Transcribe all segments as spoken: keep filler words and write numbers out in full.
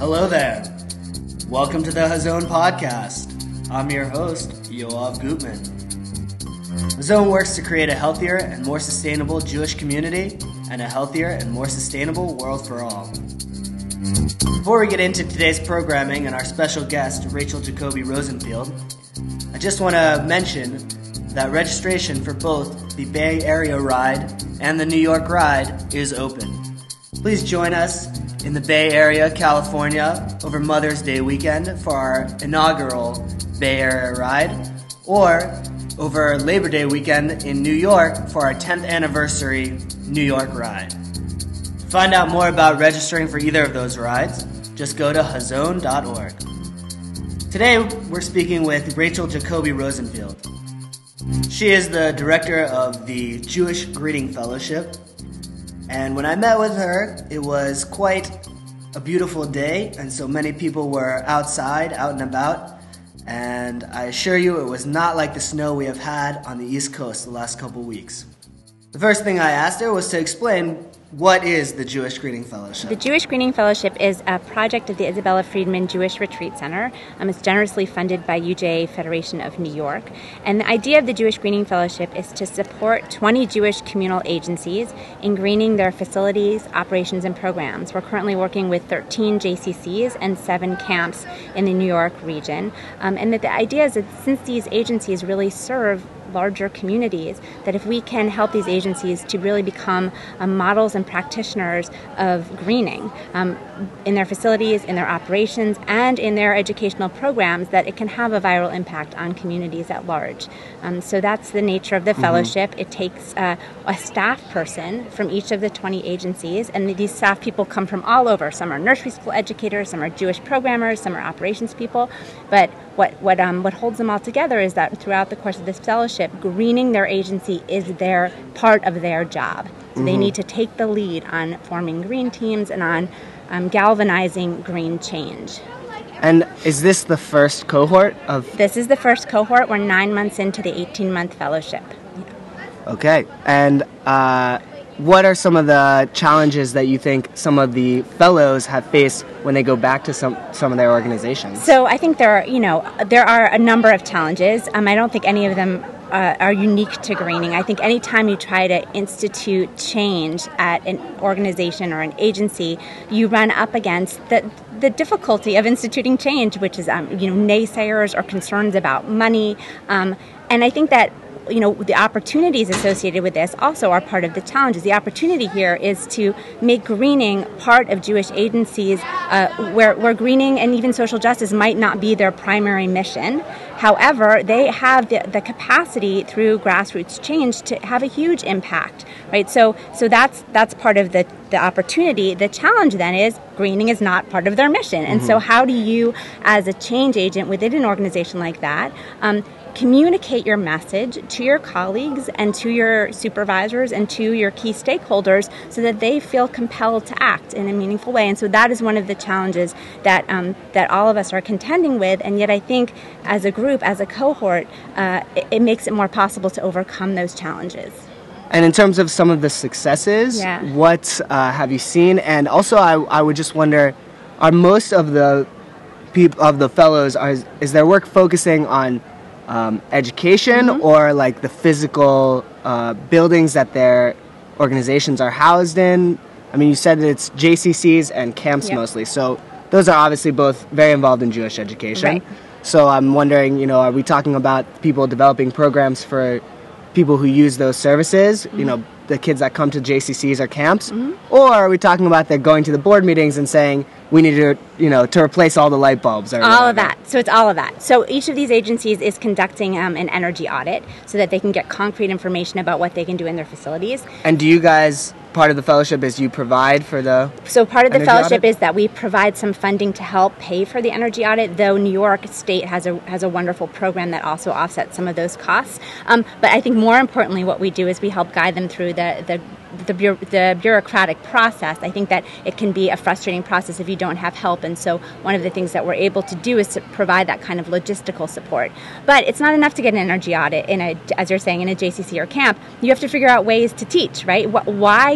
Hello there. Welcome to the Hazon Podcast. I'm your host, Yoav Gutman. Hazon works to create a healthier and more sustainable Jewish community and a healthier and more sustainable world for all. Before we get into today's programming and our special guest, Rachel Jacoby Rosenfield, I just want to mention that registration for both the Bay Area Ride and the New York Ride is open. Please join us in the Bay Area, California, over Mother's Day weekend for our inaugural Bay Area Ride, or over Labor Day weekend in New York for our tenth anniversary New York Ride. To find out more about registering for either of those rides, just go to hazon dot org. Today, we're speaking with Rachel Jacoby Rosenfield. She is the director of the Jewish Greeting Fellowship. And when I met with her, it was quite a beautiful day, and so many people were outside, out and about. And I assure you, it was not like the snow we have had on the East Coast the last couple weeks. The first thing I asked her was to explain, what is the Jewish Greeting Fellowship? The Jewish Greeting Fellowship is a project of the Isabella Friedman Jewish Retreat Center. Um, it's generously funded by U J A Federation of New York. And the idea of the Jewish Greeting Fellowship is to support twenty Jewish communal agencies in greening their facilities, operations, and programs. We're currently working with thirteen J C Cs and seven camps in the New York region. Um, and that the idea is that since these agencies really serve larger communities, that if we can help these agencies to really become um, models and practitioners of greening um, in their facilities, in their operations, and in their educational programs, that it can have a viral impact on communities at large. Um, so that's the nature of the mm-hmm. fellowship. It takes uh, a staff person from each of the twenty agencies, and these staff people come from all over. Some are nursery school educators, some are Jewish programmers, some are operations people, but What what um what holds them all together is that throughout the course of this fellowship, greening their agency is their part of their job. So mm-hmm. they need to take the lead on forming green teams and on um, galvanizing green change. And is this the first cohort of? This is the first cohort. We're nine months into the eighteen-month fellowship. Yeah. Okay, and uh, what are some of the challenges that you think some of the fellows have faced when they go back to some, some of their organizations? So I think there are, you know, there are a number of challenges. Um, I don't think any of them uh, are unique to greening. I think anytime you try to institute change at an organization or an agency, you run up against the the difficulty of instituting change, which is, um, you know, naysayers or concerns about money. Um, and I think that you know, the opportunities associated with this also are part of the challenges. The opportunity here is to make greening part of Jewish agencies uh, where, where greening and even social justice might not be their primary mission. However, they have the, the capacity through grassroots change to have a huge impact, right? So, so that's that's part of the, the opportunity. The challenge then is greening is not part of their mission. And mm-hmm. so how do you, as a change agent within an organization like that, um, communicate your message to your colleagues and to your supervisors and to your key stakeholders so that they feel compelled to act in a meaningful way? And so that is one of the challenges that um, that all of us are contending with. And yet I think as a group, as a cohort, uh, it, it makes it more possible to overcome those challenges. And in terms of some of the successes, yeah. what uh, have you seen? And also I, I would just wonder, are most of the people of the fellows, are, is their work focusing on Um, education mm-hmm. or like the physical uh, buildings that their organizations are housed in? I mean, you said that it's J C Cs and camps yep. mostly, so those are obviously both very involved in Jewish education. Right. So I'm wondering, you know, are we talking about people developing programs for people who use those services, mm-hmm. you know, the kids that come to J C Cs or camps, mm-hmm. or are we talking about they're going to the board meetings and saying, we need to, you know, to replace all the light bulbs? Or all whatever. of that. So it's all of that. So each of these agencies is conducting um, an energy audit so that they can get concrete information about what they can do in their facilities. And do you guys, part of the fellowship is you provide for the So part of the fellowship audit? is that we provide some funding to help pay for the energy audit, though New York State has a has a wonderful program that also offsets some of those costs. Um, but I think more importantly what we do is we help guide them through the, the The, bu- the bureaucratic process. I think that it can be a frustrating process if you don't have help, and so one of the things that we're able to do is to provide that kind of logistical support. But it's not enough to get an energy audit in a, as you're saying, in a J C C or camp. You have to figure out ways to teach, right? Why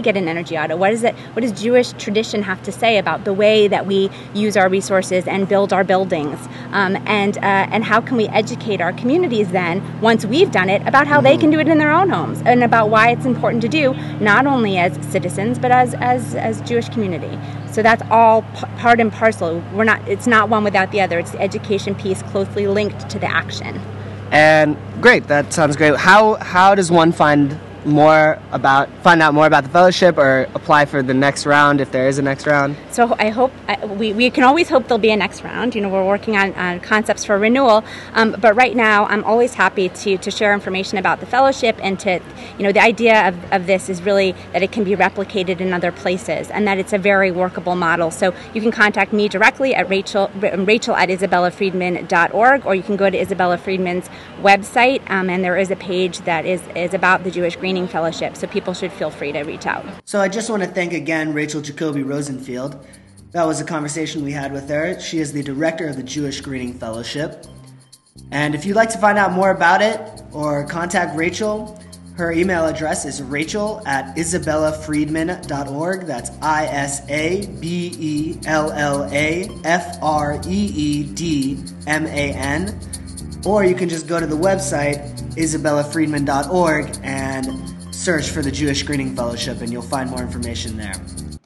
get an energy out of? What is it? What does Jewish tradition have to say about the way that we use our resources and build our buildings? Um, and uh, and how can we educate our communities then, once we've done it, about how they can do it in their own homes, and about why it's important to do, not only as citizens but as as as Jewish community. So that's all p- part and parcel. We're not. It's not one without the other. It's the education piece closely linked to the action. And great, that sounds great. How how does one find more about find out more about the fellowship or apply for the next round if there is a next round? So I hope I, we we can always hope there'll be a next round. You know, we're working on, on concepts for renewal, um, but right now I'm always happy to to share information about the fellowship, and to, you know, the idea of, of this is really that it can be replicated in other places and that it's a very workable model. So you can contact me directly at Rachel Rachel at isabella friedman dot org, or you can go to Isabella Friedman's website, um, and there is a page that is is about the Jewish Greening Fellowship, so people should feel free to reach out. So I just want to thank again Rachel Jacoby Rosenfield. That was a conversation we had with her. She is the director of the Jewish Greening Fellowship. And if you'd like to find out more about it or contact Rachel, her email address is rachel at isabella friedman dot org. That's I S A B E L L A F R E E D M A N. Or you can just go to the website isabella friedman dot org and search for the Jewish Greening Fellowship, and you'll find more information there.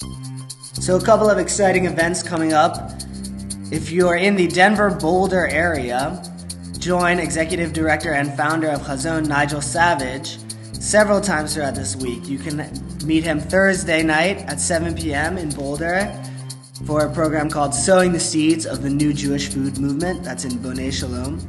So a couple of exciting events coming up. If you're in the Denver Boulder area, join Executive Director and founder of Hazon, Nigel Savage, several times throughout this week. You can meet him Thursday night at seven p.m. in Boulder for a program called Sowing the Seeds of the New Jewish Food Movement. That's in Bonei Shalom.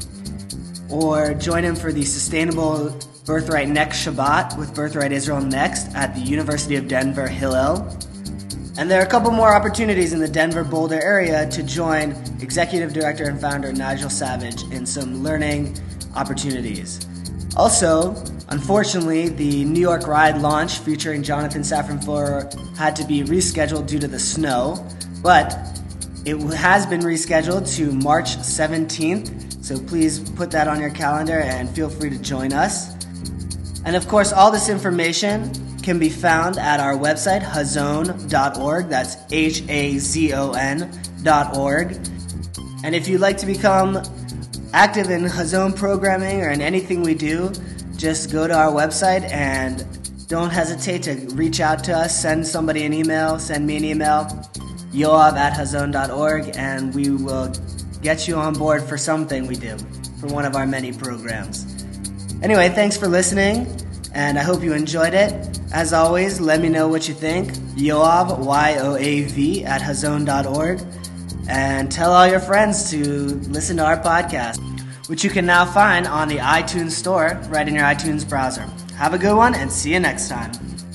Or join him for the Sustainable Birthright Next Shabbat with Birthright Israel Next at the University of Denver Hillel. And there are a couple more opportunities in the Denver Boulder area to join Executive Director and founder Nigel Savage in some learning opportunities. Also, unfortunately, the New York Ride launch featuring Jonathan Safran Foer had to be rescheduled due to the snow, but it has been rescheduled to March seventeenth. So please put that on your calendar and feel free to join us. And of course, all this information can be found at our website, hazon dot org. That's H A Z O N dot org. And if you'd like to become active in Hazon programming or in anything we do, just go to our website and don't hesitate to reach out to us. Send somebody an email, send me an email, yoav at hazon dot org, and we will get you on board for something we do, for one of our many programs. Anyway, thanks for listening, and I hope you enjoyed it. As always, let me know what you think. Yoav, Y O A V, at hazon dot org. And tell all your friends to listen to our podcast, which you can now find on the iTunes Store right in your iTunes browser. Have a good one, and see you next time.